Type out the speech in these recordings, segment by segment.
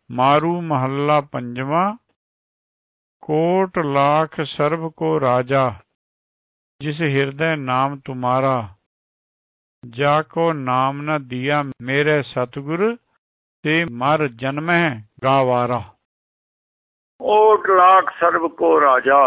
मारू महल्ला पंजवा। कोट लाख सर्व को राजा, जिस हृदय नाम तुम्हारा। जाको नाम न दिया मेरे सतगुर, ते मर जन्म है गावारा। कोट लाख सर्व को राजा,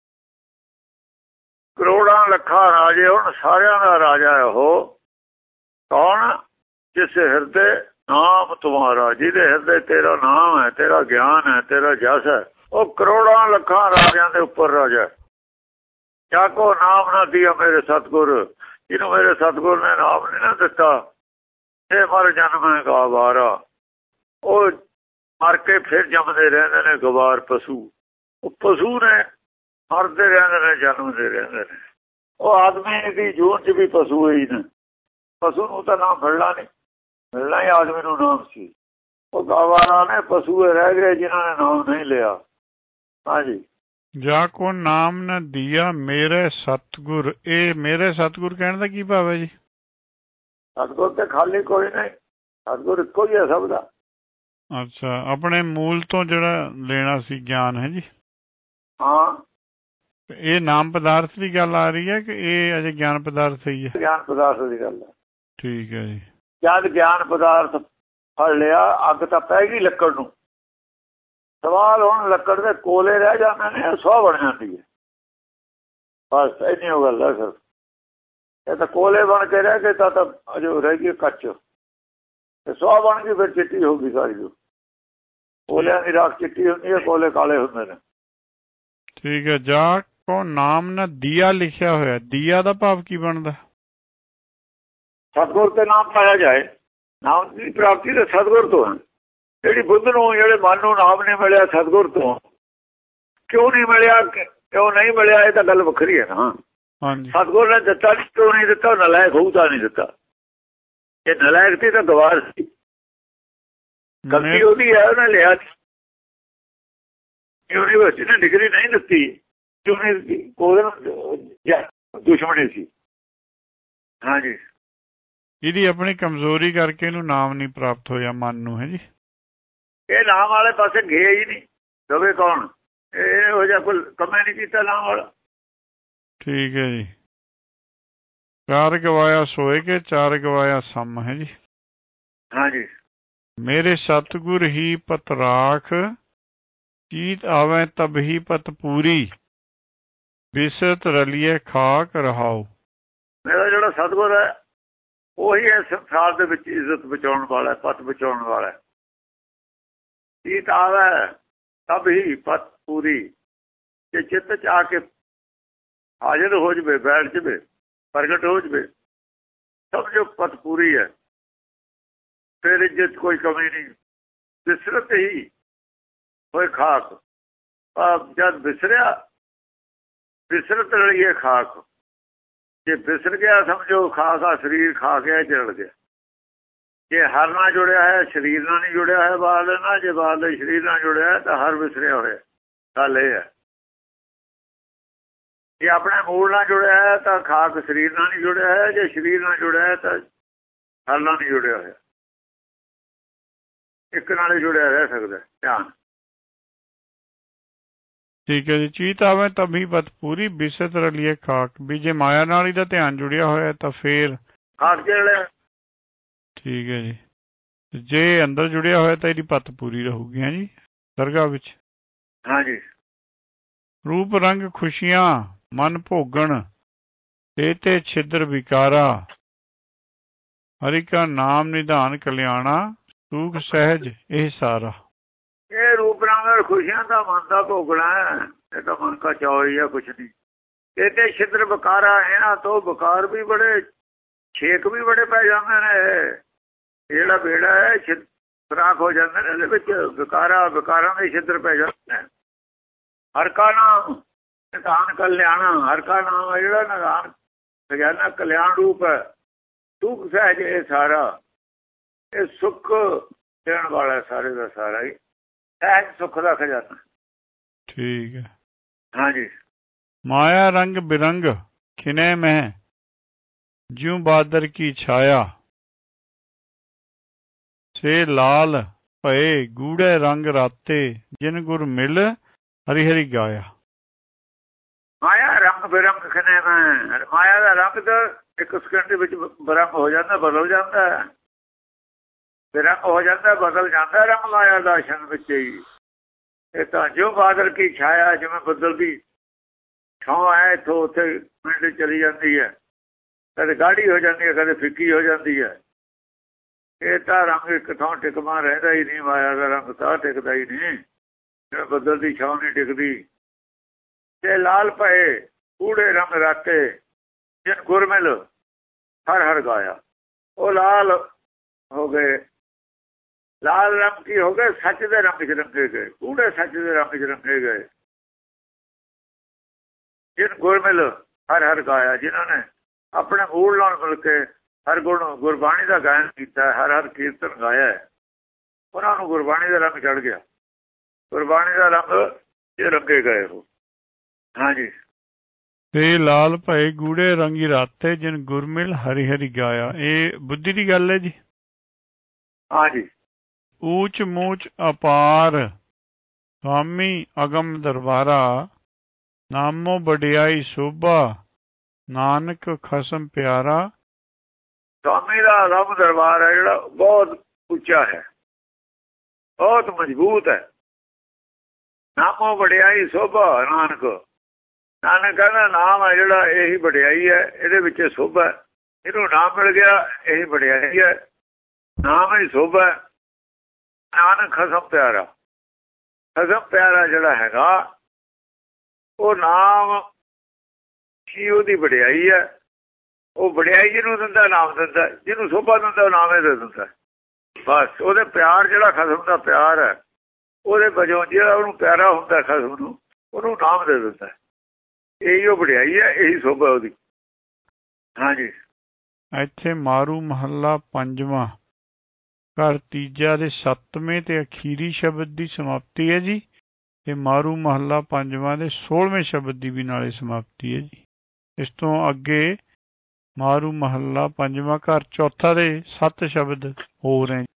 ਕਰੋੜਾਂ ਲੱਖਾਂ ਰਾਜੇ ਹੁਣ ਸਾਰਿਆਂ ਦਾ ਰਾਜਾ ਹੈ ਉਹ। ਕੌਣ? ਜਿਸ ਹਿਰਦੇ ਨਾਮ ਤੁਮਾਰਾ, ਜਿਹਦੇ ਹਿਰਦੇ ਤੇਰਾ ਨਾਮ ਹੈ, ਤੇਰਾ ਗਿਆਨ ਹੈ, ਤੇਰਾ ਜਸ ਹੈ, ਉਹ ਕਰੋੜਾਂ ਲੱਖਾਂ ਰਾਜਿਆਂ ਦੇ ਉੱਪਰ ਰਾਜਾ। ਜਾਕੋ ਨਾਮ ਨਾ ਦਿਆ ਮੇਰੇ ਸਤਿਗੁਰ, ਜਿਹਨੂੰ ਮੇਰੇ ਸਤਿਗੁਰ ਨੇ ਨਾਮ ਨਹੀਂ ਨਾ ਦਿੱਤਾ, ਇਹ ਮਰ ਜਨਮ ਹੈ ਗਵਾਰਾ। ਉਹ ਮਰ ਕੇ ਫਿਰ ਜੰਮਦੇ ਰਹਿੰਦੇ ਨੇ ਗਵਾਰ ਪਸ਼ੂ। ਉਹ ਪਸ਼ੂ ਨੇ, ਮਰਦੇ ਰਹਿੰਦੇ ਨੇ, ਜਨਮਦੇ ਰਹਿੰਦੇ ਨੇ। ਉਹ ਆਦਮੀ ਦੀ ਜੂਨ 'ਚ ਵੀ ਪਸ਼ੂ ਹੀ ਨੇ। ਪਸ਼ੂ ਨੂੰ ਤਾਂ ਨਾਮ ਮਿਲਣਾ ਨਹੀਂ, ਮਿਲਣਾ ਹੀ ਆਦਮੀ ਨੂੰ ਨਾਮ ਸੀ। ਉਹ ਗਵਾਰਾ ਨੇ, ਪਸ਼ੂ ਰਹਿ ਗਏ ਜਿਨ੍ਹਾਂ ਨੇ ਨਾਮ ਨਹੀਂ ਲਿਆ। ਹਾਂਜੀ। ਜਾ ਕੋ ਨਾਮ ਨਾ ਦਿਆ ਮੇਰੇ ਸਤਿਗੁਰ, ਇਹ ਮੇਰੇ ਸਤਿਗੁਰ ਕਹਿਣ ਦਾ ਕੀ ਭਾਵ ਹੈ ਜੀ? ਸਤਿਗੁਰ ਤੇ ਖਾਲੀ ਕੋਈ ਨਹੀਂ, ਸਤਿਗੁਰ ਇੱਕੋ ਹੀ ਹੈ ਸਭ ਦਾ। ਅੱਛਾ, ਆਪਣੇ ਮੂਲ ਤੋਂ ਜਿਹੜਾ ਲੈਣਾ ਸੀ ਗਿਆਨ ਹੈ ਜੀ। ਹਾਂ, ਇਹ ਨਾਮ ਪਦਾਰਥ ਦੀ ਗੱਲ ਆ ਰਹੀ ਹੈ ਕਿ ਇਹ ਅਜੇ ਗਿਆਨ ਪਦਾਰਥ ਹੀ ਹੈ? ਗਿਆਨ ਪਦਾਰਥ ਦੀ ਗੱਲ ਹੈ। ਠੀਕ ਹੈ ਜੀ। ਜਦ ਗਿਆਨ ਪਦਾਰਥ ਫੜ ਲਿਆ, ਅੱਗ ਤਾਂ ਪੈ ਗਈ ਲੱਕੜ ਨੂੰ। ਸਵਾਲ ਹੁਣ ਲੱਕੜ ਦੇ ਕੋਲੇ ਰਹਿ ਜਾਂਦੇ ਨੇ, ਸਵਾਹ ਬਣ ਜਾਂਦੀ ਹੈ। ਬਸ ਇੰਨੀ ਉਹ ਗੱਲ ਹੈ ਸਰ। ਇਹ ਤਾਂ ਕੋਲੇ ਬਣ ਕੇ ਰਹਿ ਗਏ ਤਾਂ ਅਜੇ ਰਹਿ ਗਈ ਕੱਚ, ਤੇ ਸਵਾਹ ਬਣ ਗਈ, ਫਿਰ ਚਿੱਟੀ ਹੋ ਗਈ ਸਾਰੀ। ਜੋ ਕੋਲਿਆਂ ਦੀ ਰਾਖ ਚਿੱਟੀ ਹੁੰਦੀ ਹੈ, ਕੋਲੇ ਕਾਲੇ ਹੁੰਦੇ ਨੇ। ਠੀਕ ਹੈ। ਜਾ ਕੋ ਨਾਮ ਨਾ ਦੀਆ ਲਿਖਿਆ ਹੋਇਆ, ਦੀਆ ਦਾ ਭਾਵ ਕੀ ਬਣਦਾ? ਸਤਿਗੁਰ ਤੇ ਨਾਮ ਪਾਇਆ ਜਾਏ। ਨਾਮ ਦੀ ਪ੍ਰਾਪਤੀ ਤਾਂ ਸਤਿਗੁਰ ਤੋਂ ਹੈ। ਜਿਹੜੀ ਬੁੱਧ ਨੂੰ, ਜਿਹੜੇ ਮਨ ਨੂੰ ਨਾਮ ਨਹੀਂ ਮਿਲਿਆ ਸਤਿਗੁਰ ਤੋਂ। ਕਿਉਂ ਨਹੀਂ ਮਿਲਿਆ, ਕਿਉਂ ਨਹੀਂ ਮਿਲਿਆ, ਇਹ ਤਾਂ ਗੱਲ ਵੱਖਰੀ ਹੈ ਨਾ। ਹਾਂਜੀ। ਸਤਿਗੁਰ ਨੇ ਦਿੱਤਾ ਨਹੀਂ, ਕਿਉਂ ਨਹੀਂ ਦਿੱਤਾ? ਨਲਾਇਕ ਹੋਊ ਤਾਂ ਨਹੀਂ ਦਿੱਤਾ। ਇਹ ਨਲਾਇਕ ਸੀ ਤਾਂ ਗਵਾਰ ਸੀ। ਗਲਤੀ ਉਹਦੀ ਹੈ, ਉਹਨੇ ਲਿਆ। ਯੂਨੀਵਰਸਿਟੀ ਨੇ ਡਿਗਰੀ ਨਹੀਂ ਦਿੱਤੀ, ਕਿਉਂ ਨਹੀਂ ਦਿੱਤੀ? ਉਹਦੇ ਦੁਸ਼ਮਣੀ ਸੀ। ਹਾਂਜੀ। ਇਹਦੀ ਆਪਣੀ ਕਮਜ਼ੋਰੀ ਕਰਕੇ ਇਹਨੂੰ ਨਾਮ ਨਹੀਂ ਪ੍ਰਾਪਤ ਹੋਇਆ ਮਨ ਨੂੰ, ਹੈ ਜੀ। ਇਹ ਨਾਮ ਵਾਲੇ ਪਾਸੇ ਗਏ ਹੀ ਨਹੀਂ। ਦਵੇ ਕੌਣ? ਇਹੋ ਜਿਹਾ ਕੋਈ ਕੰਮ ਨਹੀਂ ਕੀਤਾ ਨਾਮ ਵਾਲਾ। ਠੀਕ ਹੈ ਜੀ। ਚਾਰ ਗਵਾਇਆ ਸੋਏ ਕੇ, ਚਾਰ ਗਵਾਇਆ ਸਮ, ਹੈ ਜੀ। ਹਾਂਜੀ। ਮੇਰੇ ਸਤਿਗੁਰ ਹੀ ਪਤ ਰਾਖ, ਚੀਤ ਆਵੇ ਤਬ ਹੀ ਪਤ ਪੂਰੀ। ਬਿਸਤ ਰਲੀਏ ਖਾਕ ਰਹਾਓ। ਮੇਰਾ ਜਿਹੜਾ ਸਤਿਗੁਰ ਹੈ ਉਹੀ ਹੈ ਸੰਸਾਰ ਦੇ ਵਿੱਚ ਇੱਜ਼ਤ ਬਚਾਉਣ ਵਾਲਾ, ਪਤ ਬਚਾਉਣ ਵਾਲਾ। ਚੀਤ ਆਵੇ ਤਬ ਹੀ ਪਤ ਪੂਰੀ। ਜੇ ਚਿੱਤ 'ਚ ਆ ਕੇ ਹਾਜ਼ਰ ਹੋ ਜਾਵੇ, ਬੈਠ ਜਾਵੇ, ਪ੍ਰਗਟ ਹੋ ਜਾਵੇ, ਸਮਝੋ ਪਤ ਪੂਰੀ ਹੈ। ਫਿਰ ਇੱਜ਼ਤ ਕੋਈ ਕਮੀ ਨਹੀਂ। ਬਿਸਰਤ ਹੀ ਹੋਏ ਖਾਕ। ਜਦ ਬਿਸਰਿਆ, ਬਿਸਰਤ ਰਲੀਏ ਖਾਕ। ਜੇ ਬਿਸਰ ਗਿਆ ਸਮਝੋ ਖਾ ਸਰੀਰ ਖਾ ਗਿਆ, ਜਲ ਗਿਆ। ਜੇ ਹਰ ਨਾਲ ਜੁੜਿਆ ਹੈ, ਸਰੀਰ ਨਾਲ ਨਹੀਂ ਜੁੜਿਆ ਹੈ ਬਾਹਰ ਨਾਲ। ਜੇ ਬਾਹਰ ਸਰੀਰ ਨਾਲ ਜੁੜਿਆ ਹੈ ਤਾਂ ਹਰ ਵਿਸਰਿਆ ਹੋਇਆ। ਗੱਲ ਇਹ ਹੈ। ਜੇ ਆਪਣੇ ਮੂਲ ਨਾਲ ਜੁੜਿਆ ਹੈ ਤਾਂ ਖਾਕ ਸਰੀਰ ਨਾਲ ਨਹੀਂ ਜੁੜਿਆ ਹੈ। ਜੇ ਸਰੀਰ ਨਾਲ ਜੁੜਿਆ ਹੈ ਤਾਂ ਹਰ ਨਾਲ ਨਹੀਂ ਜੁੜਿਆ ਹੋਇਆ। ਇੱਕ ਨਾਲ ਹੀ ਜੁੜਿਆ ਰਹਿ ਸਕਦਾ। ਧਿਆਨ। ਠੀਕ ਹੈ ਜੀ। ਚੀਤ ਆਵੇ ਤਬੀ ਪਤ ਪੂਰੀ, ਬਿਸਤ ਰਲੀਏ ਖਾਕ। ਵੀ ਜੇ ਮਾਇਆ ਨਾਲ ਹੀ ਦਾ ਧਿਆਨ ਜੁੜਿਆ ਹੋਇਆ ਤਾਂ ਫੇਰ ਖਾਕ ਜਿਹੜਾ। ਠੀਕ ਹੈ ਜੀ। ਜੇ ਅੰਦਰ ਜੁੜਿਆ ਹੋਇਆ ਤਾਂ ਇਹਦੀ ਪਤ ਪੂਰੀ ਰਹੂਗੀ, ਹੈ ਜੀ, ਦਰਗਾਹ ਵਿੱਚ। ਹਾਂਜੀ। ਰੂਪ ਰੰਗ ਖੁਸ਼ੀਆਂ ਮਨ ਭੋਗਣ, ਇਹ ਤੇ ਛਿਦਰ ਵਿਕਾਰਾ। ਹਰਿ ਕਾ ਨਾਮ ਨਿਧਾਨ ਕਲਿਆਣਾ, ਸੂਖ ਸਹਿਜ ਇਹ ਸਾਰਾ। ਇਹ ਰੂਪ ਰੰਗ ਖੁਸ਼ੀਆਂ ਦਾ ਮਨ ਦਾ ਭੋਗਣਾ ਹੈ। ਇਹ ਤਾਂ ਮਨ ਕਾ ਚਾਅ ਹੀ ਹੈ, ਕੁਛ ਨਹੀਂ। ਇਹ ਤੇ ਛਿਦਰ ਵਿਕਾਰਾ। ਇਹਨਾਂ ਤੋਂ ਵਿਕਾਰ ਵੀ ਬੜੇ, ਛੇਕ ਵੀ ਬੜੇ ਪੈ ਜਾਂਦੇ ਨੇ। ਜਿਹੜਾ ਬੇੜਾ ਹੈ ਖਰਾਕ ਹੋ ਜਾਂਦੇ ਨੇ ਇਹਦੇ ਵਿੱਚ। ਵਿਕਾਰਾਂ ਦੇ ਛਿਦਰ ਪੈ ਜਾਂਦੇ ਨੇ। ਹਰ ਕਾ ਨਾਮ ਨਿਧਾਨ ਕਲਿਆਣਾ। ਹਰ ਕਾ ਨਾਮ ਹੈ ਜਿਹੜਾ ਨਿਧਾਨ ਖਜ਼ਾਨਾ ਕਲਿਆਣ ਰੂਪ ਹੈ। ਸੁਖ ਸਹਿਜ ਇਹ ਸਾਰਾ। ਇਹ ਸੁੱਖ ਦੇਣ ਵਾਲਾ ਸਾਰੇ ਦਾ ਸਾਰਾ ਹੀ। ਸਹਿਜ ਸੁੱਖ ਦਾ ਖਜ਼ਾਨਾ। ਠੀਕ ਹੈ। ਹਾਂਜੀ। ਮਾਇਆ ਰੰਗ ਬਿਰੰਗ ਖਿਨੇ ਮੈਂ, ਜਿਉ ਬਾਦਰ ਕੀ ਛਾਇਆ। ਸੇ ਲਾਲ ਭਏ ਗੂੜੇ ਰੰਗ ਰਾਤੇ ਜਿਨ ਗੁਰ ਮਿਲ ਹਰੀ ਹਰੀ ਗਾਇਆ। ਮਾਇਆ ਰੰਗ ਬਿਰੰਗ ਖਨੇ ਮੈਂ, ਮਾਇਆ ਦਾ ਰੰਗ ਤਾਂ ਇੱਕ ਸਕਿੰਟ ਵਿੱਚ ਬਰੰਗ ਹੋ ਜਾਂਦਾ, ਬਦਲ ਜਾਂਦਾ, ਬਿਰੰਗ ਹੋ ਜਾਂਦਾ, ਬਦਲ ਜਾਂਦਾ ਰੰਗ ਮਾਇਆ ਦਾ ਛਣ ਵਿੱਚ ਹੀ। ਇਹ ਤਾਂ ਜੋ ਬਾਦਲ ਕੀ ਛਾਇਆ, ਜਿਵੇਂ ਬੱਦਲ ਦੀ ਛਾਂ ਹੈ, ਇੱਥੋਂ ਉੱਥੇ ਮਿੰਟ ਚਲੀ ਜਾਂਦੀ ਹੈ, ਕਦੇ ਗਾੜੀ ਹੋ ਜਾਂਦੀ ਹੈ, ਕਦੇ ਫਿੱਕੀ ਹੋ ਜਾਂਦੀ ਹੈ। ਇਹ ਤਾਂ ਰੰਗ ਇੱਕ ਥਾਂ ਟਿਕਮਾ ਰਹਿੰਦਾ ਹੀ ਨਹੀਂ, ਮਾਇਆ ਦਾ ਰੰਗ ਤਾਂ ਟਿਕਦਾ ਹੀ ਨਹੀਂ, ਜਿਵੇਂ ਬੱਦਲ ਦੀ ਛਾਂ ਨਹੀਂ ਟਿਕਦੀ। ਤੇ ਲਾਲ ਪਏ ਕੂੜੇ ਰੰਗ ਰਾਤੇ ਜਿਨ ਗੁਰ ਮਿਲ ਹਰ ਹਰ ਗਾਇਆ। ਉਹ ਲਾਲ ਹੋ ਗਏ, ਲਾਲ ਰੰਗ ਕੀ ਹੋ ਗਏ, ਸੱਚ ਦੇ ਰੰਗ ਚ ਰੰਗੇ ਗਏ, ਕੂੜੇ ਸੱਚ ਦੇ ਰੰਗ ਚ ਰੰਗੇ ਗਏ। ਜਿਨ ਗੁਰ ਮਿਲ ਹਰ ਹਰ ਗਾਇਆ, ਜਿਨ੍ਹਾਂ ਨੇ ਆਪਣੇ ਮੂਲ ਨਾਲ ਮਿਲ ਕੇ ਹਰ ਗੁਣ ਗੁਰਬਾਣੀ ਦਾ ਗਾਇਨ ਕੀਤਾ, ਹਰ ਹਰ ਕੀਰਤਨ ਗਾਇਆ, ਉਹਨਾਂ ਨੂੰ ਗੁਰਬਾਣੀ ਦਾ ਰੰਗ ਚੜ੍ਹ ਗਿਆ, ਗੁਰਬਾਣੀ ਦਾ ਰੰਗ ਇਹ ਰੰਗੇ ਗਏ ਉਹ। ਹਾਂਜੀ। ਤੇ ਲਾਲ ਭਏ ਗੂੜੇ ਰੰਗੀ ਰਾਤੇ ਜਿਨ ਗੁਰਮਿਲ ਹਰੀ ਹਰੀ ਗਾਇਆ। ਇਹ ਬੁੱਧੀ ਦੀ ਗੱਲ ਹੈ ਜੀ। ਹਾਂਜੀ। ਊਚ ਮੂਚ ਅਪਾਰ ਸੁਆਮੀ ਅਗਮ ਦਰਬਾਰਾ ਨਾਮੋ ਵਡਿਆਈ ਸੋਭਾ ਨਾਨਕ ਖਸਮ ਪਿਆਰਾ। ਸੁਆਮੀ ਦਾ ਅਗਮ ਦਰਬਾਰ ਹੈ ਜਿਹੜਾ ਬਹੁਤ ਉੱਚਾ ਹੈ, ਬਹੁਤ ਮਜ਼ਬੂਤ ਹੈ। ਨਾਮੋ ਵਡਿਆਈ ਸੋਭਾ ਨਾਨਕ, ਨਾਨਕ ਕਹਿੰਦਾ ਨਾਮ ਹੈ ਜਿਹੜਾ ਇਹੀ ਵਡਿਆਈ ਹੈ, ਇਹਦੇ ਵਿੱਚ ਸੋਭਾ, ਇਹਨੂੰ ਨਾਮ ਮਿਲ ਗਿਆ ਇਹੀ ਵਡਿਆਈ ਹੈ, ਨਾਮ ਹੀ ਸੋਭਾ। ਨਾਨਕ ਖਸਮ ਪਿਆਰਾ, ਖਸਮ ਪਿਆਰਾ ਜਿਹੜਾ ਹੈਗਾ ਉਹ ਨਾਮ ਹੀ ਉਹਦੀ ਵਡਿਆਈ ਹੈ। ਉਹ ਵਡਿਆਈ ਜਿਹਨੂੰ ਦਿੰਦਾ ਨਾਮ ਦਿੰਦਾ, ਜਿਹਨੂੰ ਸੋਭਾ ਦਿੰਦਾ ਉਹ ਨਾਮ ਹੀ ਦੇ ਦਿੰਦਾ। ਬਸ ਉਹਦੇ ਪਿਆਰ ਜਿਹੜਾ ਖਸਮ ਦਾ ਪਿਆਰ ਹੈ, ਉਹਦੇ ਵਜੋਂ ਜਿਹੜਾ ਉਹਨੂੰ ਪਿਆਰਾ ਹੁੰਦਾ ਖਸਮ ਨੂੰ, ਉਹਨੂੰ ਨਾਮ ਦੇ ਦਿੰਦਾ। ਇਹੀ ਉਹ ਵਡਿਆਈ ਹੈ, ਇਹੀ ਸੋਭਾ ਉਹਦੀ। ਹਾਂਜੀ। ਇੱਥੇ ਮਾਰੂ ਮਹੱਲਾ ਪੰਜਵਾਂ ਘਰ ਤੀਜਾ ਦੇ 7ਵੇਂ ਤੇ ਅਖੀਰੀ ਸ਼ਬਦ ਦੀ ਸਮਾਪਤੀ ਹੈ ਜੀ, ਤੇ ਮਾਰੂ ਮਹੱਲਾ ਪੰਜਵਾਂ ਦੇ 16ਵੇਂ ਸ਼ਬਦ ਦੀ ਵੀ ਨਾਲੇ ਸਮਾਪਤੀ ਹੈ ਜੀ। ਇਸ ਤੋਂ ਅੱਗੇ ਮਾਰੂ ਮਹੱਲਾ ਪੰਜਵਾਂ ਘਰ ਚੌਥਾ ਦੇ 7 ਸ਼ਬਦ ਹੋਰ ਹੈ।